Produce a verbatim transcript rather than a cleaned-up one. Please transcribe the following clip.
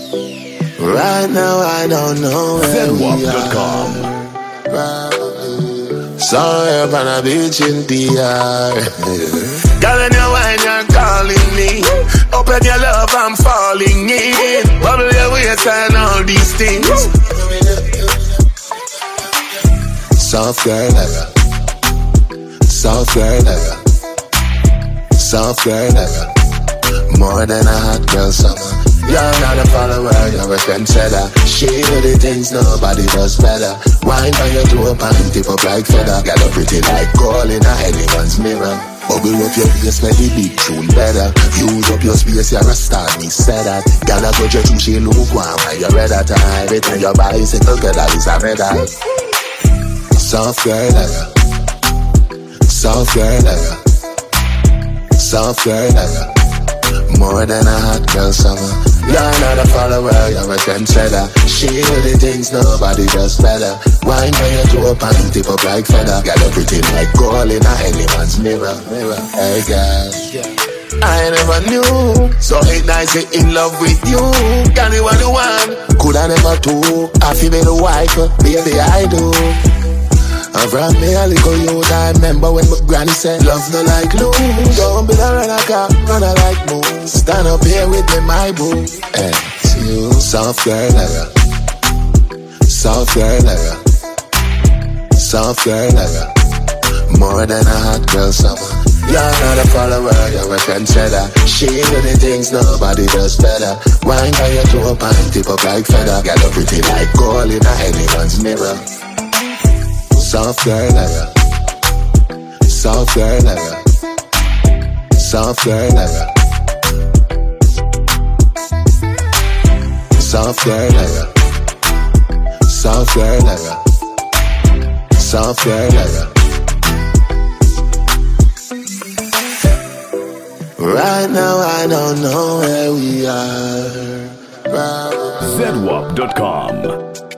Right now I don't know where we Zedwap dot com. are. Sorry upon a beach in D R. Girl, when you wine, you're calling me. Open your love, I'm falling in. Bubble your waist and all these things. Soft girl, ever. Soft girl, ever. Soft girl, ever. More than a hot girl summer. You're not a follower, you're a trendsetter. She do the things nobody does better. Wine on your toe, and tip up like feather. Got a pretty like gold in a anyone's mirror. Bubble up your face, make the big tune better. Use up your space, you're a star, me say that. Gotta go to you, she look warm, and you're red at time. Everything your bicycle, girl, that is a medal. Soft girl, ever. Soft girl, ever. Soft girl, ever. More than a hot girl summer. You're not a follower, you're a trendsetter. She do the things nobody does better. Wine on your toe, and tip up like feather. Got a pretty like gold in a anyone's mirror. Mirror. Hey girl, I never knew. So eight nights in love with you. Can you want the one? Could I never do? I feel me the wife, baby I do. And from me a little youth, I remember when my granny said, love no like lose. Don't be the runner car, runner like moon. Stand up here with me, my boo. And it's you, soft girl, ever. Soft girl, ever. Soft girl, ever. More than a hot girl summer. You're not a follower, you're a trendsetter. She do the things nobody does better. Wine on your toe, and tip up like feather. Got a pretty like gold in a anyone's mirror. Soft girl, ever. Soft girl, ever. Soft girl, ever. Soft girl, ever. Soft girl, ever. Soft girl, ever. Right now I don't know where we are. Zedwap dot com.